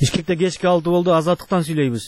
Бишкекте кечки 6 болду, Азаттыктан сүйлөйбүз.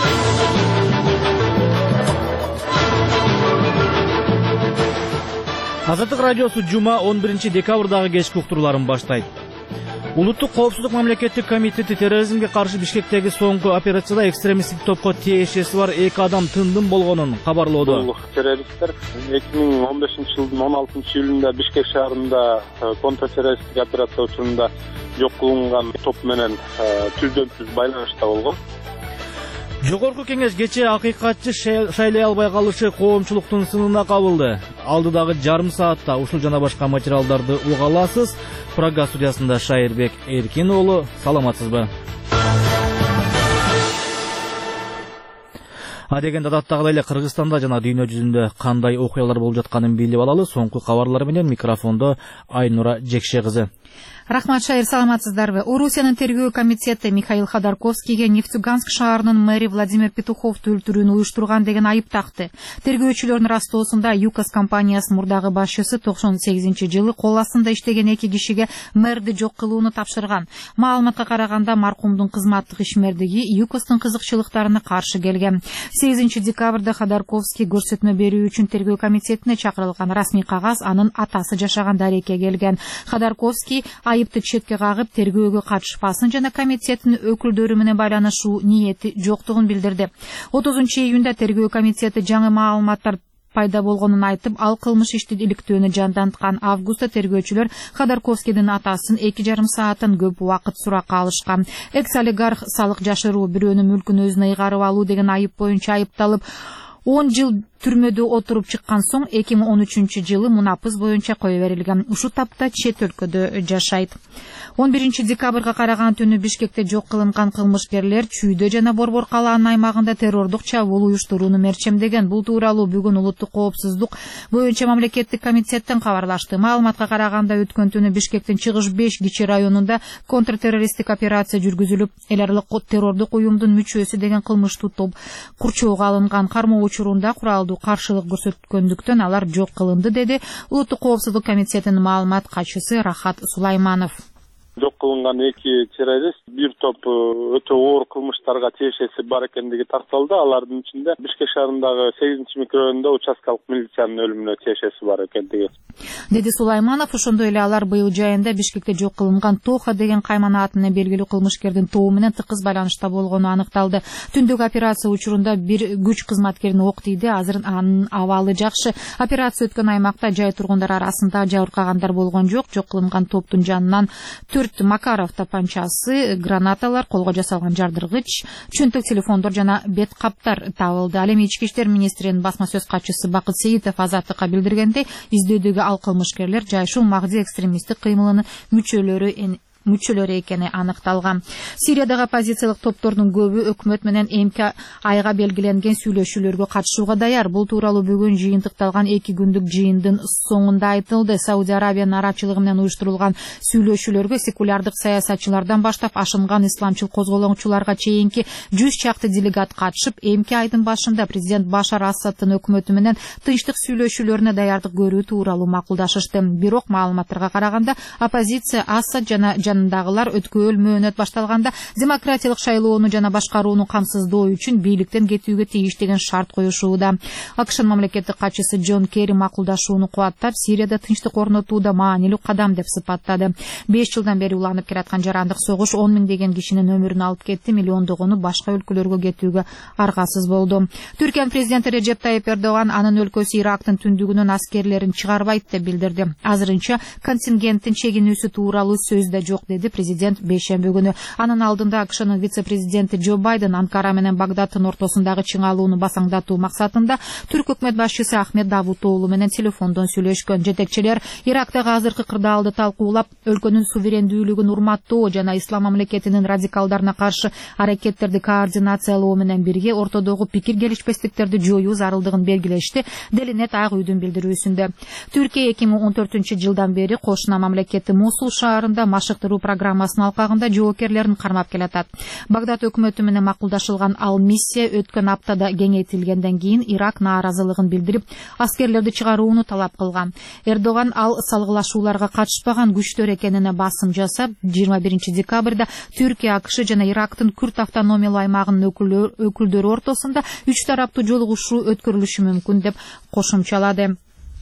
Азаттык радиосу жума 11 декабрдагы кечки уктурууларын баштайт. Улуттук коопсуздук мамлекеттик комитети терроризмге каршы Бишкектеги соңку операцияда экстремисттик топко тиешеси бар 2 адам тындым болгонун кабарлоодо. Бул террористтер 2015 жылдын 16 июлунда Бишкек шаарында контртеррористтик операция учурунда жок кылынган топ менен түздөн-түз байланышта болгон. Жогорку кеңеш кечээ акыйкатчы шайлай албай калышы коомчулуктун сынына кабылды. Алдыдагы жарым саатта ушул жана башка материалдарды уга аласыз. Прага студиясында Шайырбек Эркин уулу, саламатсызбы? Адегенде адаттагыдай эле Кыргызстанда жана дүйнө жүзүндө кандай окуялар болуп жатканын билип алалы. Соңку кабарлар менен микрофондо Айнура Жекше кызы. Рахмат, Шайыр, саламатсыздарбы? Орусиянын тергөө комитети Михаил Ходорковскийге Нефтьюганск шаарынын мэри Владимир Петуховду өлтүрүүнү уюштурган деген айып такты. Тергөөчүлөрдүн растоосунда ЮКОС компаниясынын мурдагы башчысы 98-жылы кол астында иштеген 2 кишиге мэрди жок кылууну тапшырган. Маалыматка караганда маркумдун кызматтык ишмердиги ЮКОСтун кызыкчылыктарына каршы келген. 8 декабрда Ходорковский көрсөтмө берүү үчүн тергөө комитетине чакырылган. Расмий кагаз анын атасы жашаган дарекке келген. Ходорковский айыпты четке кагып, тергөөгө катышпасын жана комитеттин өкүлдөрү менен байланышуу ниети жоктугун билдирди. 30 июнда тергөө комитети жаңы маалыматтар пайда болгонун айтып, ал кылмыш ишти иликтөөнү жанданткан. Августта тергөөчүлөр Ходорковскийдин атасын 2,5 сааттан көп убакыт суракка алышкан. Экс-олигарх салык жашыруу, бирөөнүн мүлкүн өзүнө ыйгарып алуу деген айып боюнча айыпталып 10 жыл түрмөдө отуруп чыккан соң 2013 жылы мунапыз боюнча кое берилген. Ушу тапта чет өлкөдө жашайт. 11 декабрга караган түнү Бишкекте жок кылынган кылмышкерлер Чүйдө жана Борбор калаанын аймагында террордук чабуул уюштурууну мерчемдеген. Бул тууралуу бүгүн улуттук коопсуздук боюнча мамлекеттик комитеттен кабарлашты. Маалыматка караганда өткөн түнү Бишкектин Чыгыш 5 кичи районунда контртеррористтик операция жүргүзүлүп, эл аралык террордук уюмдун мүчөсү деген кылмыштуу топ курчоого алынган. Кармоо учурунда куралдуу каршылык көрсөткөндүктөн алар жок кылынды, деди улуттук коопсуздук комитетинин маалымат катчысы Рахат Сулайманов. Жок кылынган 2 террорист бир топ өтө оор кылмыштарга тиешеси бар экендиги такталды. Алардын ичинде Бишкек шаарындагы 8-микрорайонунда участкалык милициянын өлүмүнө тиешеси бар экендиги, деди Сулайманов. Ошондой эле алар быйыл жайында Бишкекте жок кылынган Тоха деген каймана атына белгилүү кылмышкердин тобу менен тыкыз байланышта болгону аныкталды. Түндүк операция учурунда бир күч кызматкерин ок тийди. Азыр анын абалы жакшы. Операция өткөн аймакта жай тургундар арасында жабыркагандар болгон жок. Жок кылынган топтун жанынан 4 Макаров тапанчасы, гранаталар, колго жасалган жардыргыч, чөнтөк телефондор жана бет каптар табылды. Ал эми ички иштер министринин басма сөз катчысы Бакыт Сейитов Азаттыкка билдиргендей, издөөдөгү ал кылмышкерлер жайшыл магзи экстремисттик кыймылынын мүчөлөрү экени аныкталган. Сириядагы оппозициялык топтордун көбү өкмөт менен эмки айга белгиленген сүйлөшүүлөргө катышууга даяр. Бул тууралуу бүгүн жыйынтыкталган 2 күндүк жыйындын соңунда айтылды. Сауди Арабиянын арабчылыгы менен уюштурулган сүйлөшүүлөргө секулярдык саясатчылардан баштап ашынган исламчыл козголоңчуларга чейинки 100 чакты делегат катышып, эмки айдын башында президент Башар Асадтын өкмөтү менен тынчтык сүйлөшүүлөрүнө даярдык көрүү тууралуу макулдашышты. Бирок маалыматтарга караганда оппозиция Асад жана жанындагылар өткөл мөөнөт башталганда демократиялык шайлоону жана башкарууну камсыздоо үчүн бийликтен кетүүгө тийиш деген шарт коюшууда. АКШнын мамлекеттик катчысы Джон Керри макулдашууну кубаттап, Сирияда тынчтык орнотууда маанилүү кадам деп сыпаттады. 5 жылдан бери уланып келаткан жарандык согуш 10 миңдеген кишинин өмүрүн алып кетти, миллиондогону башка өлкөлөргө кетүүгө аргасыз болду. Түркиянын президенти Режеп Тайип Эрдоган анын өлкөсү Ирактын түндүгүнөн аскерлерин чыгарбайт деп билдирди. Азырынча контингенттин чегинүүсү тууралуу сөз да жок, деди президент бейшемби күнү. Анын алдында АКШнын вице-президенти Джо Байден Анкара менен Багдадтын ортосундагы чыңалууну басаңдатуу максатында түрк өкмөт башчысы Ахмед Давутоглу менен телефондон сүйлөшкөн. Жетекчилер Ирактагы азыркы кырдаалды талкуулап, өлкөнүн суверендүүлүгүн урматтоо жана ислам мамлекетинин радикалдарына каршы аракеттерди координациялоо менен бирге ортодогу пикир келишпестиктерди жоюу зарылдыгын белгилешти, делинет Ак үйдүн билдирүүсүндө. Түркия 2014 жылдан бери кошуна мамлекети Мусул шаарында машыктыруу алмаштыруу программасынын алкагында жоокерлерин кармап келатат. Багдад өкмөтү менен макулдашылган ал миссия өткөн аптада кеңейтилгенден кийин Ирак нааразылыгын билдирип, аскерлерди чыгарууну талап кылган. Эрдоган ал салгылашууларга катышпаган күчтөр экенине басым жасап, 21 декабрда Түркия, АКШ жана Ирактын Күрд автономиялуу аймагынын өкүлдөрү ортосунда 3 тараптуу жолугушуу өткөрүлүшү мүмкүн деп кошумчалады.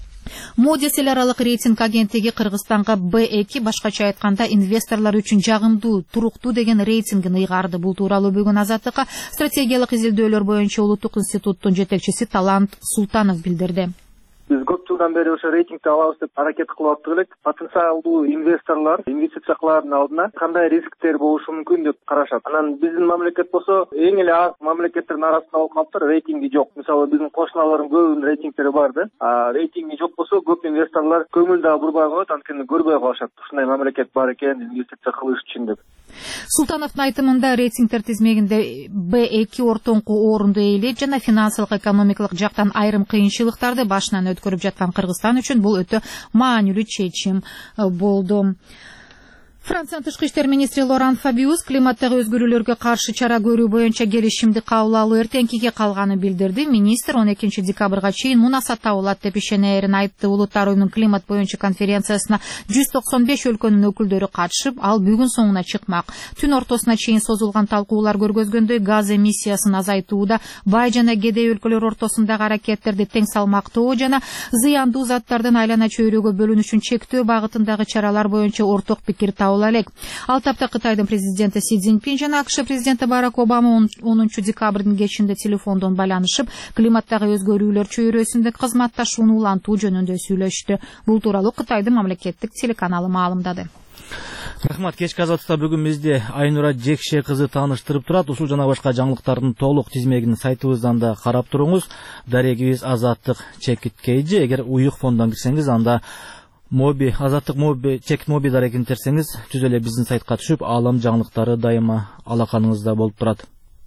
Moody's эл аралык рейтинг агенттиги Кыргызстанга B2, башкача айтканда инвесторлор үчүн жагымдуу, туруктуу деген рейтингин ыйгарды. Бул тууралуу бүгүн Азаттыкка стратегиялык изилдөөлөр боюнча улуттук институттун жетекчиси Талант Султанов билдирди. Биз көп жылдан бери ошо рейтингди алабыз деп аракет кылып аттык элек. Потенциалдуу инвесторлор инвестиция кылаардын алдына кандай рисктер болушу мүмкүн деп карашат. Анан биздин мамлекет болсо эң эле аз мамлекеттердин арасында болуп калыптыр, рейтинги жок. Мисалы биздин кошуналардын көбүнүн рейтингтери бар да. Рейтинги жок болсо көп инвесторлор көңүл да бурбай коет, анткени көрбөй калышат. Ушундай мамлекет бар экен, инвестиция кылыш үчүн деп. Султановдун айтымында рейтингтер тизмегинде B2 ортоңку орунду ээлейт жана финансылык экономикалык жактан айрым кыйынчылыктарды башынан өткөрүп жаткан Кыргызстан үчүн бул өтө маанилүү чечим болду. Франциянын тышкы иштер министри Лоран Фабиус климаттагы өзгөрүүлөргө каршы чара көрүү боюнча келишимди кабыл алуу эртеңкиге калганын билдирди. Министр 12 декабрга чейин мунасат табылат деп ишенерин айтты. Улуттар уюмунун климат боюнча конференциясына 195 өлкөнүн өкүлдөрү катышып, ал бүгүн соңуна чыкмак. Түн ортосуна чейин созулган талкуулар көргөзгөндөй газ эмиссиясын азайтууда бай жана кедей өлкөлөр ортосундагы аракеттерди тең салмактоо жана зыяндуу заттардын айлана чөйрөгө бөлүнүшүн чектөө багытындагы чаралар боюнча орток пикир табылат. Ал тапта Кытайдын президенти Си Цзиньпин жана АКШ президенти Барак Обама 10 декабрдын кечинде телефондон байланышып, климаттагы өзгөрүүлөр чөйрөсүндө кызматташууну улантуу жөнүндө сүйлөштү. Бул тууралуу Кытайдын мамлекеттик телеканалы маалымдады. Рахмат. Кечки Азаттыкта бүгүн бизди Айнура Жекше кызы тааныштырып турат. Ушул жана башка жаңылыктардын толук тизмегин сайтыбыздан да карап туруңуз. Дарегибиз Азаттык _KG. Эгер уюк фондон кирсеңиз, анда Азаттык _Mobi дарегин терсеңиз, түз эле биздин сайтка түшүп, алам жаңылыктары дайыма алаканыңызда болуп турат.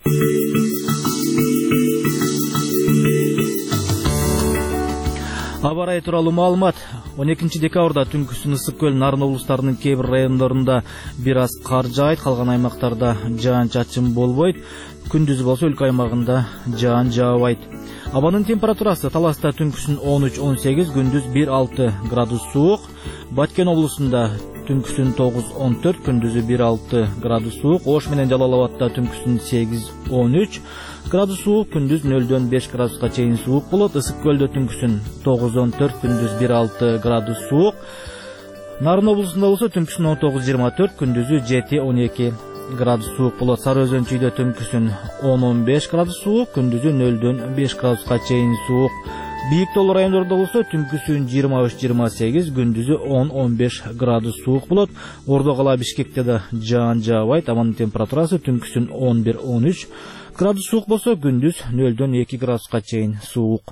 Аба ырайы тууралуу маалымат. 12 декабрда түнкүсүн Ысык көл, Нарын облустарынын кээ бир райондорунда бир аз кар жаайт, калган аймактарда жаан-чачын болбойт. Күндүз болсо өлкө аймагында жаан жаабайт. Абанын температурасы Таласта түнкүсүн 13-18, күндүз 1-6 градус суук. Баткен облусунда түнкүсүн 9-14, күндүзү 1-6 градус суук. Ош менен Жалал Абадта түнкүсүн 8-13 градус суук, күндүз 0-5 градуска чейин суук болот. Ысык көлдө түнкүсүн 9-14, күндүз 1-6 градус суук. Нарын облусунда болсо түнкүсүн 19-24, күндүзү 7-12 градус суук болот. Сары Өзөн чүйдө түнкүсүн 10-15 градус суук, күндүзү 0-5 градуска чейин суук. Бийик тоолуу райондордо болсо түнкүсүн 23-28, күндүзү 10-15 градус суук болот. Ордо кала Бишкекте да жаан жаабайт. Абанын температурасы түнкүсүн 11-13 градус суук болсо, күндүз 0-2 градуска чейин суук.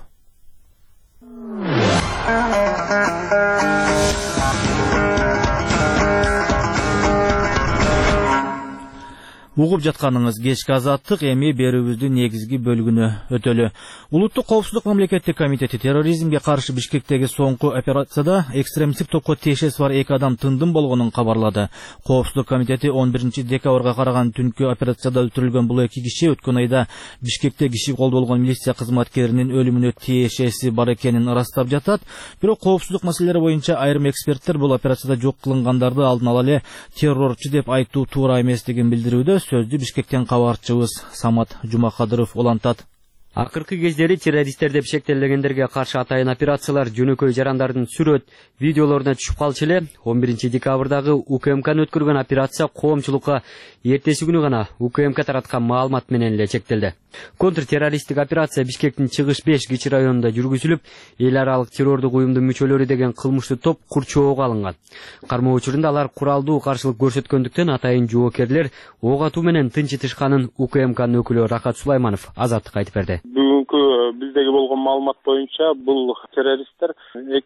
Угуп жатканыңыз кечки Азаттык, эми берүүбүздүн негизги бөлүгүнө өтөлү. Улуттук коопсуздук мамлекеттик комитети терроризмге каршы Бишкектеги соңку операцияда экстремисттик топко тиешеси бар 2 адам тындым болгонун кабарлады. Коопсуздук комитети 11 декабрга караган түнкү операцияда өлтүрүлгөн бул 2 киши өткөн айда Бишкекте киши кол болгон милиция кызматкеринин өлүмүнө тиешеси бар экенин ырастап жатат. Бирок коопсуздук маселелери боюнча айрым эксперттер бул операцияда жок кылынгандарды алдын ала эле террорчу деп айтуу туура эместигин билдирүүдө. Сөздү Бишкектен кабарчыбыз Самат Жумакадыров улантат. Акыркы кездери террористтер деп шектелгендерге каршы атайын операциялар жөнөкөй жарандардын сүрөт, видеолоруна түшүп калчу эле. 11 декабрдагы УКМКны өткөргөн операция коомчулукка эртеси күнү гана УКМК тараткан маалымат менен эле чектелди. Контртеррористтик операция Бишкектин чыгыш 5 кичи районунда жүргүзүлүп, эл аралык террордук уюмдун мүчөлөрү деген кылмыштуу топ курчоого алынган. Кармоо учурунда алар куралдуу каршылык көрсөткөндүктөн атайын жоокерлер ок атуу менен тынчытышканын УКМКнын өкүлү Рахат Сулайманов Азаттыкка айтып берди. Бүгүнкү биздеги болгон маалымат боюнча бул террористтер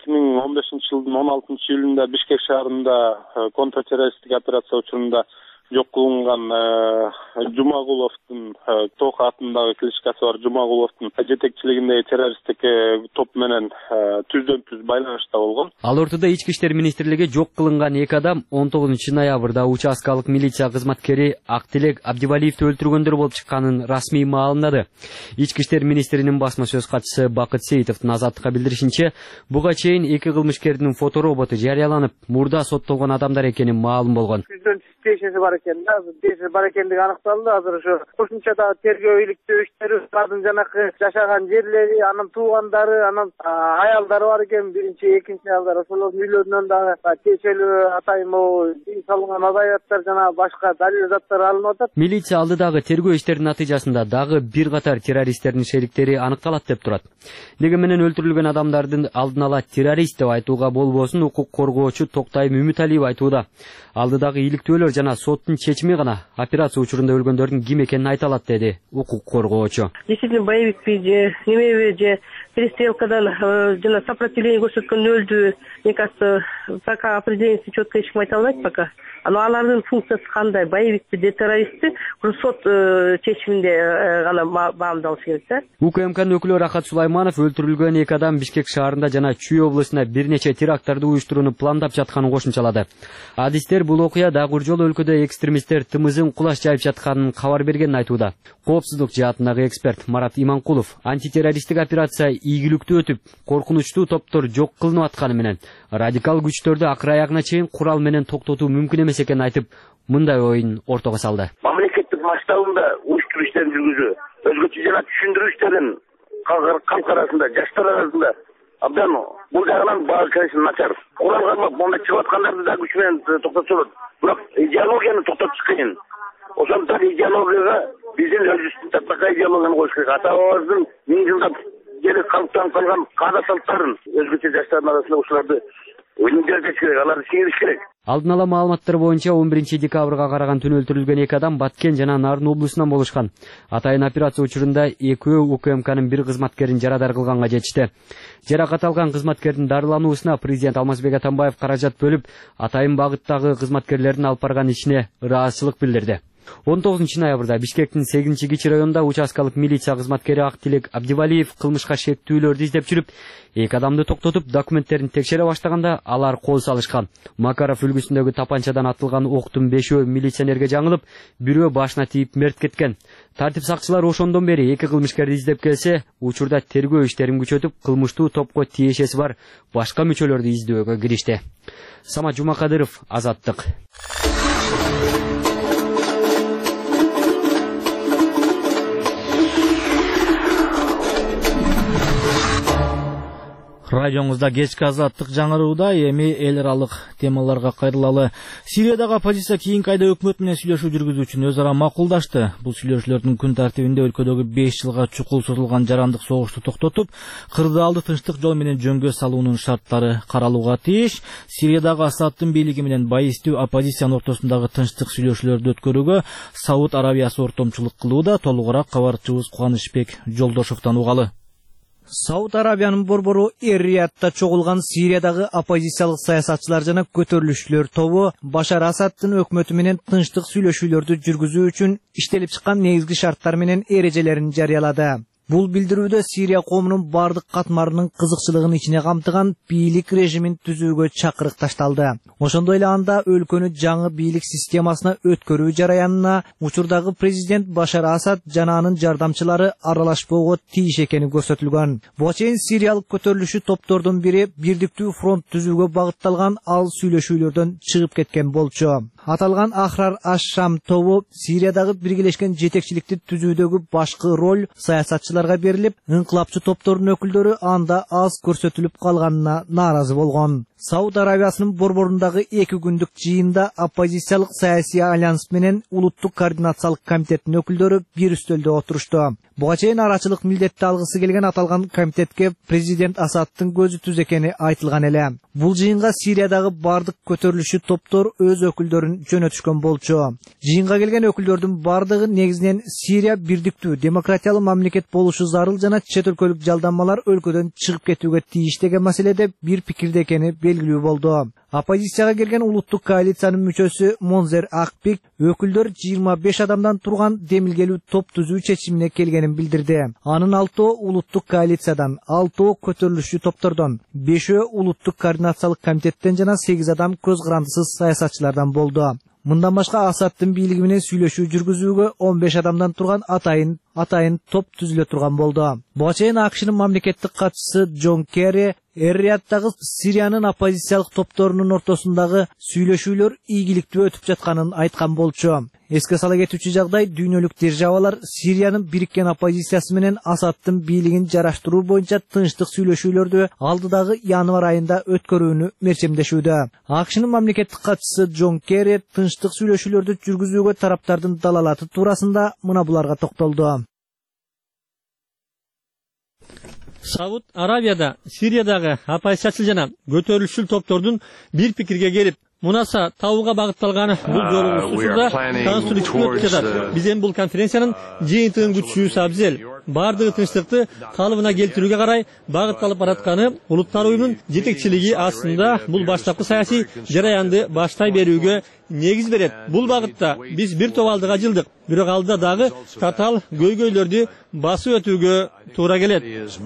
2015 жылдын 16 июлунда Бишкек шаарында контртеррористтик операция учурунда жок кылынган Жумагуловдун Тоха атындагы кличкасы бар Жумагуловдун жетекчилигиндеги террористтик топ менен түздөн-түз байланышта болгон. Ал ортодо Ички иштер министрлиги жок кылынган 2 адам 19 ноябрда участкалык милиция кызматкери Актилек Абдивалиевди өлтүргөндөр болуп чыкканын расмий маалымдады. Ички иштер министринин басма сөз катчысы Бакыт Сейитовдун Азаттыкка билдиришинче, буга чейин 2 кылмышкердин фотороботу жарыяланып, мурда соттолгон адамдар экени маалым болгон. Тиешеси бар экен да, тиешеси бар экендиги аныкталды. Азыр ушу кошумча да тергөө иликтөө иштери, алардын жанакы жашаган жерлери, анын туугандары, анын аялдары бар экен, биринчи, экинчи аялдар, ошолордун үйлөрүнөн дагы тиешелүү атайын үй салынган азаяттар жана башка далил заттар алынып атат. Милиция алдыдагы тергөө иштеринин натыйжасында дагы бир катар террористтердин шериктери аныкталат деп турат. Неге менен өлтүрүлгөн адамдардын алдын ала террорист деп айтууга болбосун укук коргоочу Токтайым Үмүталиев айтууда. Алдыдагы иликтөөлөр жана соттун чечими гана операция учурунда өлгөндөрдүн ким экенин айта алат, деди укук коргоочу. Действительно боевикпи же немеби же перестрелкадан жана сопротивление көрсөткөн өлдү. Мне кажется, пока определение четко эч ким айта албайт пока. Алардын функциясы кандай, боевикпи же террористти сот чечиминде гана баамдалыш керек да. УКМКнын өкүлү Рахат Сулайманов өлтүрүлгөн 2 адам Бишкек шаарында жана Чүй облусунда бир нече теракттарды уюштурууну пландап жатканын кошумчалады. Адистер бул окуя дагы жолу өлкөдө экстремисттер тымызын кулаш жайып жатканын кабар бергенин айтууда. Коопсуздук жаатындагы эксперт Марат Иманкулов антитеррористтик операция ийгиликтүү өтүп, коркунучтуу топтор жок кылынып атканы менен радикал күчтөрдү акыр аягына чейин курал менен токтотуу мүмкүн эмес экенин айтып, мындай оюн ортого салды. Мамлекеттик масштабында уюштуруу иштерин жүргүзүү, өзгөчө жана түшүндүрүү иштерин калк арасында, жаштар арасында абдан бул жагынан баары конечно начар. Курал кармап монда чыгып аткандарды да күч менен токтотсо болот. Бирок идеологияны токтотуш кыйын. Ошондон идеологияга биздин өзүбүздүн таптакай идеологияны коюш керек. Ата бабабыздын 1000 жылдап келип калыптанып калган каада салттарын өзгөчө жаштардын арасында ушуларды өнүгүрүш керек, аларды сиңириш керек. Алдын ала маалыматтар боюнча 11 декабрга караган түнү өлтүрүлгөн 2 адам Баткен жана Нарын облусунан болушкан. Атайын операция учурунда экөө УКМКнын бир кызматкерин жарадар кылганга жетишти. Жаракат алган кызматкердин дарылануусуна президент Алмазбек Атамбаев каражат бөлүп, атайын багыттагы кызматкерлердин алып барган ишине ыраазычылык билдирди. 19 ноябрда Бишкектин 8-Кичи районунда участкалык милиция кызматкери Актилек Абдивалиев кылмышка шектүүлөрдү издеп жүрүп, 2 адамды токтотуп, документтерин текшере баштаганда алар кол салышкан. Макаров үлгүсүндөгү тапанчадан атылган октун 5өө милиционерге жаңылып, бирөө башына тийип мерт кеткен. Тартип сакчылар ошондон бери 2 кылмышкерди издеп келсе, учурда тергөө иштерин күчөтүп, кылмыштуу топко тиешеси бар башка мүчөлөрдү издөөгө киришти. Самат Жумакадыров, Азаттык. Радиоңузда кечки Азаттык жаңырууда, эми эл аралык темаларга кайрылалы. Сириядагы оппозиция кийинки айда өкмөт менен сүйлөшүү жүргүзүү үчүн өз ара макулдашты. Бул сүйлөшүүлөрдүн күн тартибинде өлкөдөгү 5 жылга чукул созулган жарандык согушту токтотуп, кырдаалды тынчтык жол менен жөнгө салуунун шарттары каралууга тийиш. Сириядагы Асаддын бийлиги менен байистүү оппозициянын ортосундагы тынчтык сүйлөшүүлөрдү өткөрүүгө Сауд Арабиясы ортомчулук кылууда. Толугураак кабарчыбыз Кубанычбек Жолдошовдон угалы. Сауд Арабиянын борбору Эр-Риядта чогулган Сириядагы оппозициялык саясатчылар жана көтөрүлүшчүлөр тобу Башар Асаддын өкмөтү менен тынчтык сүйлөшүүлөрдү жүргүзүү үчүн иштелип чыккан негизги шарттар менен эрежелерин жарыялады. Бул билдирүүдө Сирия коомунун бардык катмарынын кызыкчылыгын ичине камтыган бийлик режимин түзүүгө чакырык ташталды. Ошондой эле анда өлкөнү жаңы бийлик системасына өткөрүү жараянына учурдагы президент Башар Асад жана анын жардамчылары аралашпоого тийиш экени көрсөтүлгөн. Буга чейин сириялык көтөрүлүшчү топтордун бири бирдиктүү фронт түзүүгө багытталган ал сүйлөшүүлөрдөн чыгып кеткен болчу. Аталган Ахрар аш-Шам тобу Сириядагы биргелешкен жетекчиликти түзүүдөгү башкы роль саясатчыларга берилип, инкылапчы топтордун өкүлдөрү анда аз көрсөтүлүп калганына нааразы болгон. Сауд Арабиясынын борборундагы 2 күндүк жыйында оппозициялык саясий альянс менен улуттук координациялык комитеттин өкүлдөрү бир үстөлдө отурушту. Буга чейин арачылык милдетти алгысы келген аталган комитетке президент Асаддын көзү түз экени айтылган эле. Бул жыйынга Сириядагы бардык көтөрүлүшчү топтор өз өкүлдөрүн жөнөтүшкөн болчу. Жыйынга келген өкүлдөрдүн бардыгы негизинен Сирия бирдиктүү демократиялуу мамлекет болушу зарыл жана чет өлкөлүк жалданмалар өлкөдөн чыгып кетүүгө тийиш деген маселеде бир пикирде экени белгилүү болду. Оппозицияга келген улуттук коалициянын мүчөсү Монзер Акбек өкүлдөр 25 адамдан турган демилгелүү топ түзүү чечимине келгенин билдирди. Анын 6 улуттук коалициядан, 6 көтөрүлүшчү топтордон, 5 улуттук координациялык комитеттен жана 8 адам көз карандысыз саясатчылардан болду. Мындан башка Асадтын бийлиги менен сүйлөшүү жүргүзүүгө 15 адамдан турган атайын топ түзүлө турган болду. Буга чейин АКШнын мамлекеттик катчысы Джон Керри Эр-Рияттагы Сириянын оппозициялык топторунун ортосундагы сүйлөшүүлөр ийгиликтүү өтүп жатканын айткан болчу. Эске сала кетүүчү жагдай, дүйнөлүк державалар Сириянын бириккен оппозициясы менен Асадтын бийлигин жараштыруу боюнча тынчтык сүйлөшүүлөрдү алдыдагы январь айында өткөрүүнү мерчемдешүүдө. АКШнын мамлекеттик катчысы Джон Керри тынчтык сүйлөшүүлөрдү жүргүзүүгө тараптардын далалаты туурасында мына буларга токтолду. Сауд Арабияда Сириядагы оппозициячыл жана көтөрүлүшчүл топтордун бир пикирге келип, мунаса табууга багытталган бул жолугусууда конструктивдүү өтүп жатат. Биз эми бул конференциянын жыйынтыгын күтүүбүз абзел. Бардыгы тынчтыкты калыбына келтирүүгө карай багытталып баратканы улуттар уюмунун жетекчилиги астында бул баштапкы саясий жараянды баштай берүүгө негиз берет. Бул багытта биз бир топ алдыга жылдык, бирок алдыда дагы татаал көйгөйлөрдү басып өтүүгө туура келет.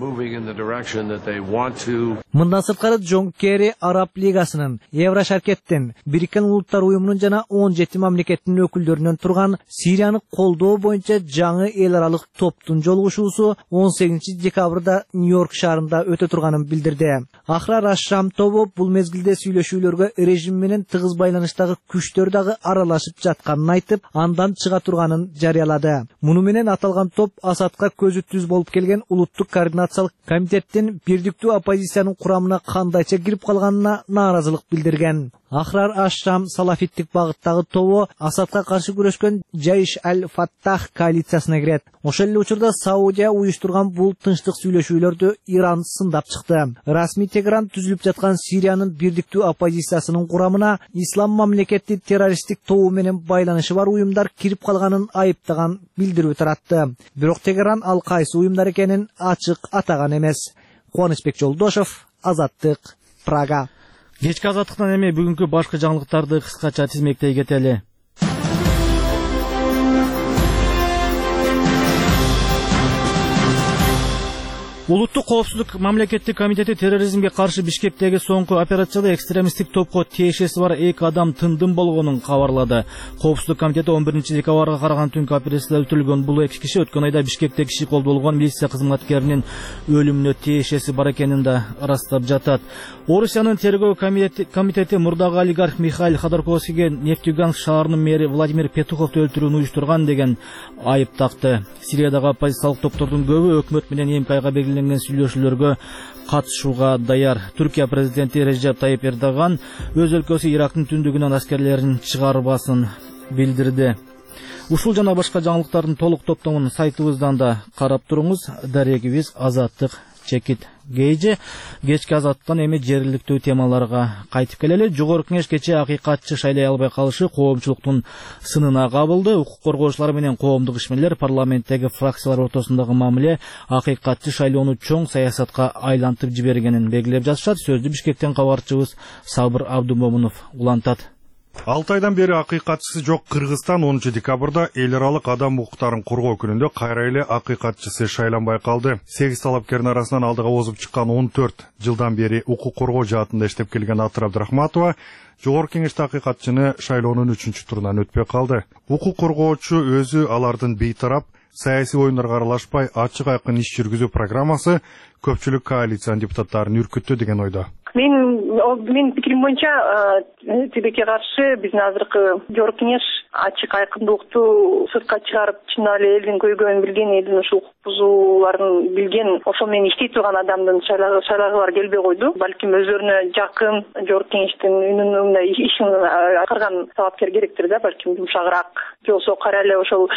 Мындан сырткары Джон Керри Араб лигасынын, Еврошаркеттин, Бириккен Улуттар уюмунун жана 17 мамлекеттин өкүлдөрүнөн турган Сирияны колдоо боюнча жаңы эл аралык топтун жолугушуусу 18 декабрда Нью-Йорк шаарында өтө турганын билдирди. Ахрар Аш-Шам тобу бул мезгилде сүйлөшүүлөргө режим менен тыгыз байланыштагы күчтөр дагы аралашып жатканын айтып, андан чыга турганын жарыялады. Муну менен аталган топ Асадка көзү түз болуп келген улуттук координациялык комитеттин бирдиктүү оппозициянын курамына кандайча кирип калганына нааразылык билдирген. Ахрар Аш-Шам салафиттик багыттагы тобу Асадка каршы күрөшкөн Жайш аль-Фаттах коалициясына кирет. Ошол эле учурда Саудия уюштурган бул тынчтык сүйлөшүүлөрдү Иран сындап чыкты. Расмий Тегеран түзүлүп жаткан Сириянын бирдиктүү оппозициясынын курамына ислам мамлекети террористтик тобу менен байланышы бар уюмдар кирип калганын айыптаган билдирүү таратты. Бирок Тегеран ал кайсы уюмдар экенин ачык атаган эмес. Кубанычбек Жолдошев, Азаттык, Прага. Кечки азаттыктан эми бүгүнкү башкы жаңылыктарды кыскача тизмектей кетели. Улуттук коопсуздук мамлекеттик комитети терроризмге каршы Бишкектеги соңку операцияда экстремисттик топко тиешеси бар 2 адам тындым болгонун кабарлады. Коопсуздук комитети 11 декабрга караган түнкү операцияда өлтүрүлгөн бул 2 киши өткөн айда Бишкекте киши колдолгон милиция кызматкеринин өлүмүнө тиешеси бар экенин да ырастап жатат. Орусиянын тергөө комитети мурдагы олигарх Михаил Ходорковскийге Нефтьюганск шаарынын мэри Владимир Петуховду өлтүрүүнү уюштурган деген айып такты. Сириядагы оппозициялык топтордун көбү өкмөт менен эмкайга белгиленген сүйлөшүүлөргө катышууга даяр. Түркия президенти Режеп Тайип Эрдоган өз өлкөсү Ирактын түндүгүнөн аскерлерин чыгарбасын билдирди. Ушул жана башка жаңылыктардын толук топтомун сайтыбыздан да карап туруңуз. Дарегибиз Азаттык чекит гейже. Кечки азаттыктан эми жергиликтүү темаларга кайтып келели. Жогорку кеңеш кечээ акыйкатчы шайлай албай калышы коомчулуктун сынына кабылды. Укук коргоочулар менен коомдук ишмерлер парламенттеги фракциялар ортосундагы мамиле акыйкатчы шайлоону чоң саясатка айлантып жибергенин белгилеп жатышат. Сөздү Бишкектен кабарчыбыз Сабыр Абдумомунов улантат. 6 айдан бери акыйкатчысы жок Кыргызстан 10 декабрда эл аралык адам укуктарын коргоо күнүндө кайра эле акыйкатчысы шайланбай калды. 8 талапкердин арасынан алдыга озуп чыккан 14 жылдан бери укук коргоо жаатында иштеп келген Атыр Абдрахматова жогорку кеңеште акыйкатчыны шайлоонун 3-турунан өтпөй калды. Укук коргоочу өзү алардын бейтарап саясий оюндарга аралашпай ачык айкын иш жүргүзүү программасы көпчүлүк коалициянын депутаттарын үркүттү деген ойдо. Мен пикирим боюнча тилекке каршы биздин азыркы жогорку кеңеш ачык айкындуулукту сыртка чыгарып, чын эле элдин көйгөйүн билген, элдин ушул укук бузууларын билген, ошол менен иштей турган адамдын шайлagылары келбей койду. Балким өздөрүнө жакын жогорку кеңештин үнүнө ишин аткарган талапкер керектир да, балким жумшагыраак, же болбосо кайра эле ошол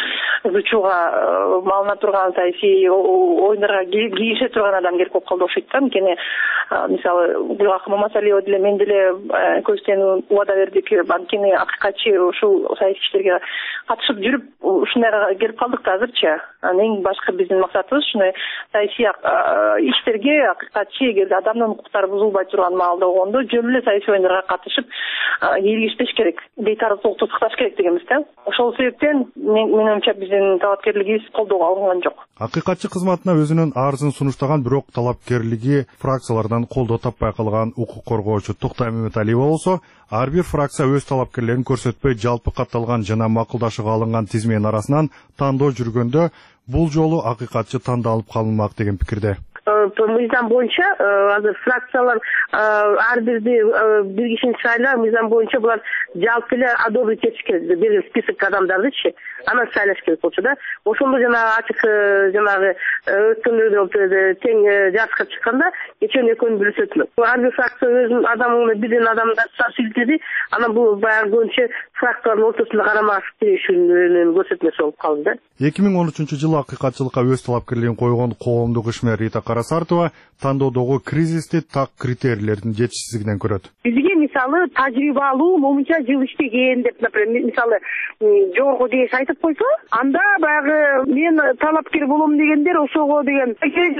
зычууга малына турган саясий оюндарга кирише турган адам керек болуп калды окшойт да. Анткени мисалы акы Мамасалиева деле мен деле көчтөн убада бердик. Анткени акыйкатчы ушул саясатчыларга катышып жүрүп ушундайга келип калдык да азырчы. Эң башкы биздин максатыбыз ушундай саясий иштерге акыйкатчы эгерде адамдын укуктары бузулбай турган маалда болгондо жөн эле саясий оюндарга катышып элгиштеш керек, бейтараптуулукту сакташ керек дегенбиз да. Ошол себептен менин оюмча биздин талапкерлигибиз колдоого алынган жок. Акыйкатчы кызматына өзүнүн арызын сунуштаган бирок талапкерлиги фракциялардан колдоо таппай калган укук коргоочу Токтай Меметалиева болсо, ар бир фракция өз талапкерлерин көрсөтпөй жалпы катталган жана макулдашууга алынган тизменин арасынан тандоо жүргөндө бул жолу акыйкатчы тандалып калынмак деген пикирде. Мыйзам боюнча азыр фракциялар ар бирди бир кишини шайлап, мыйзам боюнча булар жалпы эле одобрить этиш керек, берген список адамдардычы, анан шайлаш керек болчу да. Ошондо жана ачык жанагы өткөндөрдө тең жарышка чыкканда эчөөнүн экөөнү бүлүшөтүлөт. Ар бир фракция өзүнүн адамына бирден адамдар силтеди, анан бул баягы боюнча фракциялардын ортосунда карама-каршы тирешүүнүн көрсөтмөсү болуп калды да. 2013-жылы акыйкатчылыкка өз талапкерлигин койгон коомдук ишмер Рита Карасартова тандоодогу кризисти так критерийлердин жетишсиздигинен көрөт. Бизге мисалы тажрыйбалуу момунча жыл иштеген деп, например, мисалы жогорку дээш айтып койсо, анда баягы мен талапкер болом дегендер ошого деген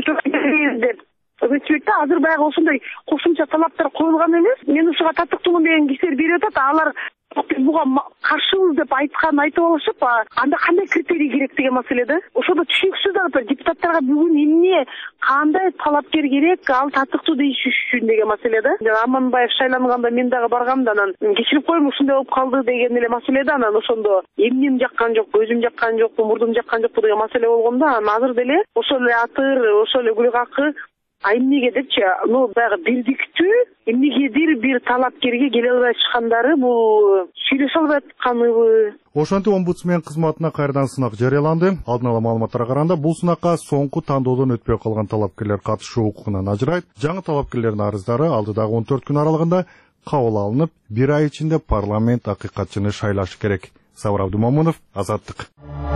деп өтпөйт. Азыр баягы ошондой кошумча талаптар коюлган эмес. Мен ушуга татыктуумун деген кишилер берип атат, алар буга каршыбыз деп айтып алышып, анда кандай критерий керек деген маселе да. Ошондо түшүнүксүз да депутаттарга бүгүн эмне кандай талапкер керек, ал татыктуу дейиш үчүн деген маселе да. Аманбаев шайланганда мен дагы баргам да, анан кечирип коем ушундай болуп калды деген эле маселе да. Анан ошондо эмнем жаккан жок, көзүм жаккан жокпу, мурдум жаккан жокпу деген маселе болгондо, анан азыр деле ошол эле атыр, ошол эле гүлгакы эмнеге депчи, баягы бирдиктүү эмнегедир бир талапкерге келе албай чыккандары бул сүйлөшө албай атканыбы. Ошентип омбудсмен кызматына кайрадан сынак жарыяланды. Алдын ала маалыматтарга караганда, бул сынакка соңку тандоодон өтпөй калган талапкерлер катышуу укугунан ажырайт. Жаңы талапкерлердин арыздары алдыдагы 14 күн аралыгында кабыл алынып, 1 ай ичинде парламент акыйкатчыны шайлашы керек. Сабыр Абдумамунов, Азаттык.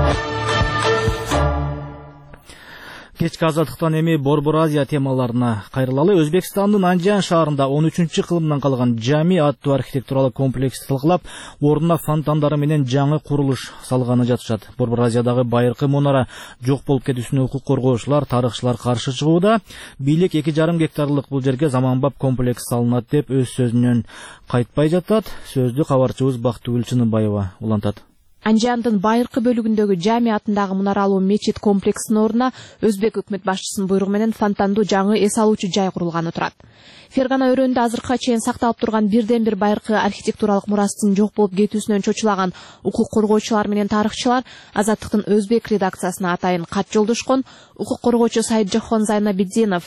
Кечки азаттыктан эми Борбор Азия темаларына кайрылалы. Өзбекстандын Анжан шаарында 13-кылымдан калган Жами аттуу архитектуралык комплексти талкалап, ордуна фонтандары менен жаңы курулуш салганы жатышат. Борбор Азиядагы байыркы мунара жок болуп кетүүсүнө укук коргоочулар, тарыхчылар каршы чыгууда. Бийлик 2,5 гектарлык бул жерге заманбап комплекс салынат деп өз сөзүнөн кайтпай жатат. Сөздү кабарчыбыз Бактыгүл Чыныбаева улантат. Анжандын байыркы бөлүгүндөгү Жами атындагы мунаралуу мечит комплексинин ордуна өзбек өкмөт башчысынын буйругу менен фонтандуу жаңы эс алуучу жай курулганы турат. Фергана өрөөнүндө азыркыга чейин сакталып турган бирден бир байыркы архитектуралык мурастын жок болуп кетүүсүнөн чочулаган укук коргоочулар менен тарыхчылар Азаттыктын өзбек редакциясына атайын кат жолдошкон. Укук коргоочу Сайытжахон Зайнабиддинов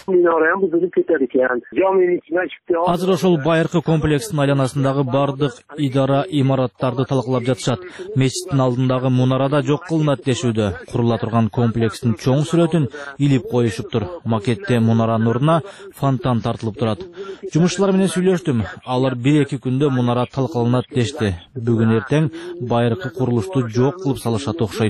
азыр ошол байыркы комплекстин айланасындагы бардык идара имараттарды талкалап жатышат. Мечиттин алдындагы мунарада жок кылынат дешүүдө. Курула турган комплекстин чоң сүрөтүн илип коюшуптур. Макетте мунаранын ордуна фонтан тартылып турат. Жумушчулар менен сүйлөштүм. Алар 1-2 күндө мунара талкаланат дешти. Бүгүн эртең байыркы курулушту жок кылып салышат окшойт,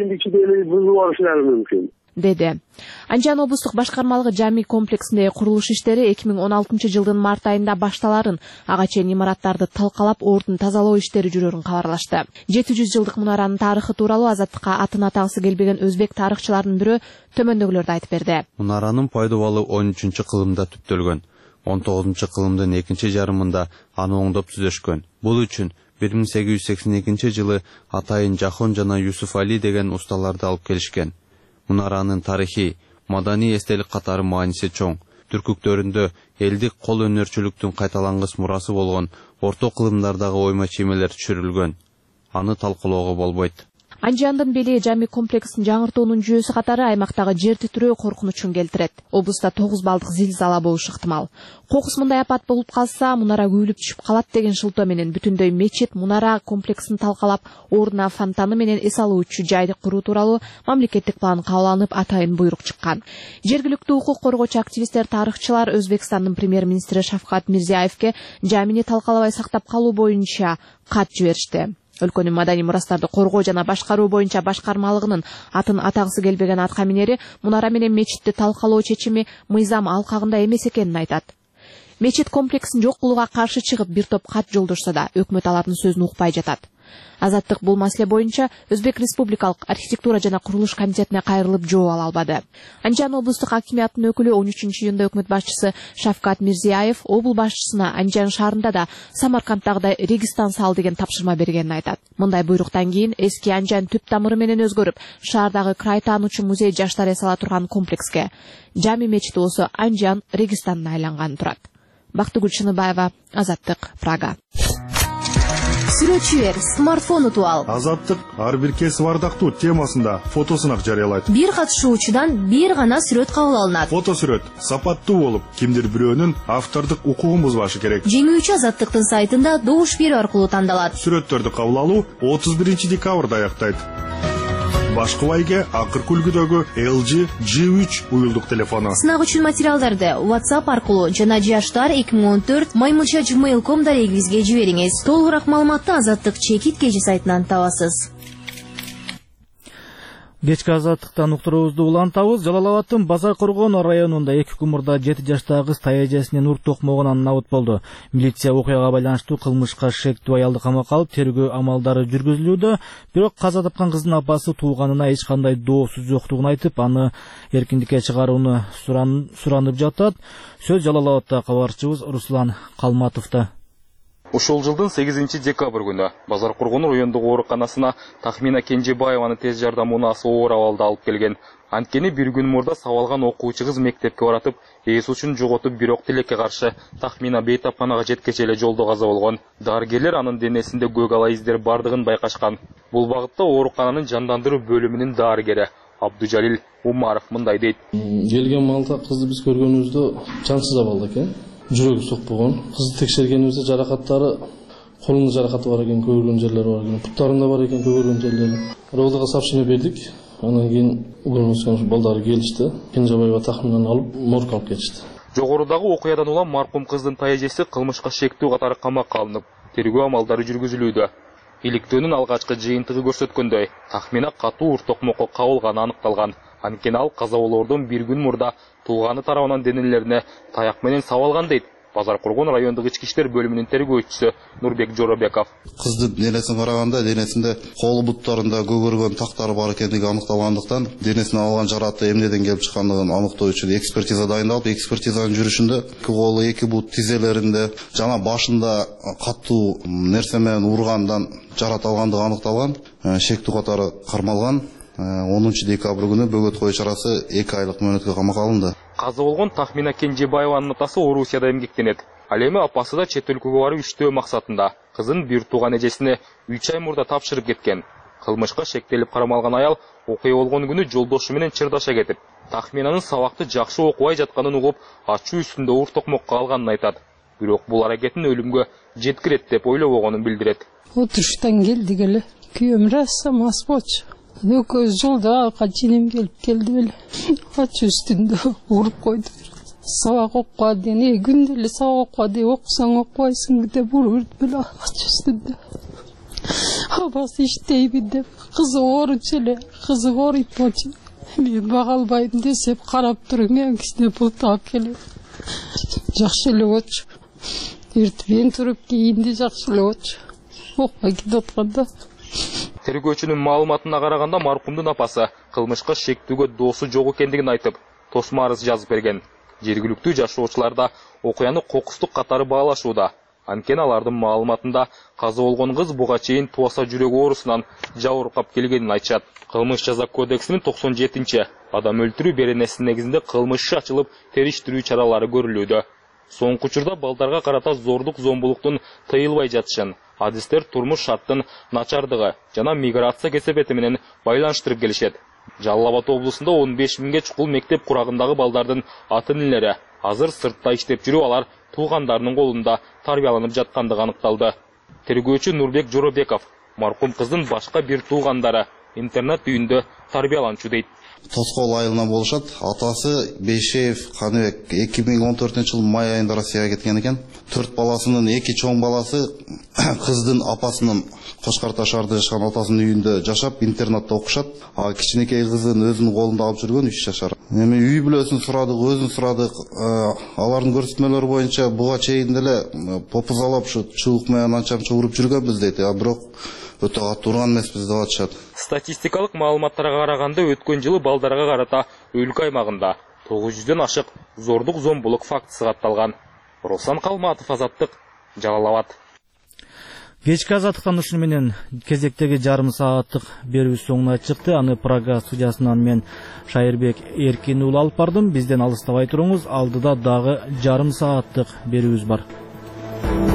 деди. Анжан облустук башкармалыгы Жами комплексиндеги курулуш иштери 2016-жылдын март айында башталарын, ага чейин имараттарды талкалап, ордун тазалоо иштери жүрөрүн кабарлашты. 700 жылдык мунаранын тарыхы тууралуу Азаттыкка атын атагысы келбеген өзбек тарыхчыларынын бирөө төмөндөгүлөрдү айтып берди. Мунаранын пайдубалы 13-кылымда түптөлгөн. 19-кылымдын экинчи жарымында аны оңдоп түзөшкөн. Бул үчүн 1882-жылы атайын Жахон жана Юсуф Али деген усталарды алып келишкен. Мунаранын тарыхи, маданий эстелик катары мааниси чоң. Түркүктөрүндө элдик кол өнөрчүлүктүн кайталангыс мурасы болгон орто кылымдардагы ойма чемелер түшүрүлгөн. Аны талкалоого болбойт. Анжандын бели Жами комплексин жаңыртуунун жүйөсү катары аймактагы жер титирөө коркунучун келтирет. Облуста 9 балдык зилзала болушу ыктымал. Кокус мындай апат болуп калса, мунара күйүлүп түшүп калат деген шылтоо менен бүтүндөй мечит мунара комплексин талкалап, ордуна фонтаны менен эс алуучу жайды куруу тууралуу мамлекеттик план кабыл алынып, атайын буйрук чыккан. Жергиликтүү укук коргоочу активисттер, тарыхчылар Өзбекстандын премьер-министри Шавкат Мирзиёевке Жамини талкалабай сактап калуу боюнча кат жиберишти. Өлкөнүн маданий мурастарды коргоо жана башкаруу боюнча башкармалыгынын атын атагысы келбеген аткаминери мунара менен мечитти талкалоо чечими мыйзам алкагында эмес экенин айтат. Мечит комплексин жок кылууга каршы чыгып бир топ кат жолдошсо да өкмөт алардын сөзүн укпай жатат. Азаттык бул маселе боюнча Өзбек Республикалык архитектура жана курулуш комитетине кайрылып жооп ала албады. Анжан облустук акимияттын өкүлү 13-июнда өкмөт башчысы Шавкат Мирзияев обул башчысына Анжан шаарында да Самарканддагыдай Регистан сал деген тапшырма бергенин айтат. Мындай буйруктан кийин эски Анжан түп тамыры менен өзгөрүп, шаардагы край таануучу музей жаштар эс ала турган комплекске Жами мечити болсо Анжан Регистанына айланган турат. Бактыгүл Шыныбаева, Азаттык, Прага. Сүрөтчүлөр смартфон утуп ал. Азаттык ар бир кесип ардактуу темасында фотосунак жарыялайт. Бир катышуучудан бир гана сүрөт кабыл алынат. Фотосүрөт сапаттуу болуп, кимдир бирөөнүн автордук укугун бузбашы керек. Жеңүүчү Азаттыктын сайтында добуш берүү аркылуу тандалат. Сүрөттөрдү кабыл алуу 31 декабрда аяктайт. Башкы байге акыркы үлгүдөгү LG G3 уюлдук телефону. Сынак үчүн материалдарды WhatsApp аркылуу жана жаштар 2014 дарегибизге жибериңиз. Толугураак маалыматты Азаттык чекит кежи сайтынан табасыз. Кечки Азаттыктан уктуруубузду улантабыз. Жалал Абаддын Базар Коргон районунда 2 күн мурда 7 жаштагы кыз таяжесинен ур токмогунан набыт болду. Милиция окуяга байланыштуу кылмышка шектүү аялды камакка алып тергөө амалдары жүргүзүлүүдө. Бирок каза тапкан кыздын апасы тууганына эч кандай доосуз жоктугун айтып, аны эркиндикке чыгарууну суранып жатат. Сөз Жалал Абадда кабарчыбыз Руслан Калматовдо. Ушул жылдын 8 декабрь күнү Базар Коргон райондук ооруканасына Тахмина Кенжебаеваны тез жардам унаасы оор абалда алып келген. Анткени бир күн мурда сабалган окуучу кыз мектепке баратып, эс учун жоготуп, бирок тилекке каршы Тахмина бейтапканага жеткече эле жолдо каза болгон. Дарыгерлер анын денесинде көк ала издер бардыгын байкашкан. Бул багытта оорукананын жандандыруу бөлүмүнүн дарыгери Абдужалил Умаров мындай дейт. Келген малда кызды биз көргөнүбүздө жансыз абалда экен. Жүрөгү сокпогон. Кызды текшергенибизде жаракаттары, колунда жаракаты бар экен, көгөргөн жерлери бар экен, буттарында бар экен көгөргөн жерлери. Ровдага сообщение бердик. Анан кийин угрумскан балдары келишти. Кенжебаева Тахминаны алып моргка алып кетишти. Жогорудагы окуядан улам маркум кыздын таяжеси кылмышка шектүү катары камакка алынып, тергөө амалдары жүргүзүлүүдө. Иликтөөнүн алгачкы жыйынтыгы көрсөткөндөй, Тахмина катуу ур токмокко кабылганы аныкталган. Анткени ал каза болоордон бир күн мурда тууганы тарабынан денелерине таяк менен сабалган дейт Базар Коргон райондук ички иштер бөлүмүнүн тергөөчүсү Нурбек Жоробеков. Кыздын денесине караганда денесинде кол буттарында көгөргөн тактары бар экендиги аныкталгандыктан, денесине алган жараты эмнеден келип чыккандыгын аныктоо үчүн экспертиза дайындалып, экспертизанын жүрүшүндө 2 колу, 2 бут тизелеринде жана башында катуу нерсе менен ургандан жарат алгандыгы аныкталган. Шектүү катары кармалган. 10 декабрь күнү бөгөт кою чарасы 2 айлык мөөнөткө камакка алынды. Каза болгон Тахмина Кенжебаеванын атасы Орусияда эмгектенет. Ал эми апасы да чет өлкөгө барып иштөө максатында кызын бир тууган эжесине 3 ай мурда тапшырып кеткен. Кылмышка шектелип кармалган аял окуя болгон күнү жолдошу менен чырдаша кетип, Тахминанын сабакты жакшы окубай жатканын угуп, ачуу үстүндө ур токмокко алганын айтат. Бирок бул аракетин өлүмгө жеткирет деп ойлобогонун билдирет. Отуруштан келдик эле. Күйөөм рассам асбочу. Экөөбүз жолда качинем келди беле. Ачуу үстүндө уруп койду. Сабак окуга деген, күндө эле сабак окуга деп окусаң окубайсың деп уруп беле ачуу үстүндө. Абасы иштейбин деп, кызы ооручу эле, кызы ооруйт болчу. Мен бага албайм десеп, карап туруң, мен кичине пул таап келем. Жакшы эле болчу. Эртең туруп кийинди жакшы эле болчу. Окуя кетип атканда. Тергөөчүнүн маалыматына караганда маркумдун апасы кылмышка шектүүгө доосу жок экендигин айтып, тосма арыз жазып берген. Жергиликтүү жашоочулар да окуяны кокустук катары баалашууда. Анткени алардын маалыматында каза болгон кыз буга чейин туаса жүрөк оорусунан жабыркап келгенин айтышат. Кылмыш жаза кодексинин 97-чи адам өлтүрүү беренесинин негизинде кылмыш иши ачылып, териштирүү чаралары көрүлүүдө. Соңку учурда балдарга карата зордук зомбулуктун тыйылбай жатышын, адистер турмуш шарттын начардыгы жана миграция кесепети менен байланыштырып келишет. Жалал Абад облусунда 15 миңге чукул мектеп курагындагы балдардын ата-энелери азыр сыртта иштеп жүрүп, алар туугандарынын колунда тарбияланып жаткандыгы аныкталды. Тергөөчү Нурбек Жоробеков маркум кыздын башка бир туугандары интернат үйүндө тарбияланчу дейт. Тоскоол айылынан болушат. Атасы Бейшеев Каныбек 2014-жылы май айында Россияга кеткен экен. 4 баласынын 2 чоң баласы кыздын апасынын Кошкарта шаарда жашаган атасынын үйүндө жашап, интернатта окушат. А кичинекей кызын өзүнүн колунда алып жүргөн 3 жашар. Эми үй бүлөсүн сурадык, өзүн сурадык. Алардын көрсөтмөлөрү боюнча буга чейин деле попузалап ушу чуулук менен анча-мынча уруп жүргөнбүз дейт. Бирок өтө катуу урган эмеспиз деп атышат. Статистикалык маалыматтарга караганда өткөн жылы балдарга карата өлкө аймагында 900дөн ашык зордук зомбулук фактысы катталган. Руслан Калматов, Азаттык, Жалал Абад. Кечки азаттыктан ушуну менен кезектеги жарым сааттык берүүбүз соңуна чыкты. Аны Прага студиясынан мен Шайырбек Эркин уулу алып бардым. Бизден алыстабай туруңуз. Алдыда дагы жарым сааттык берүүбүз бар.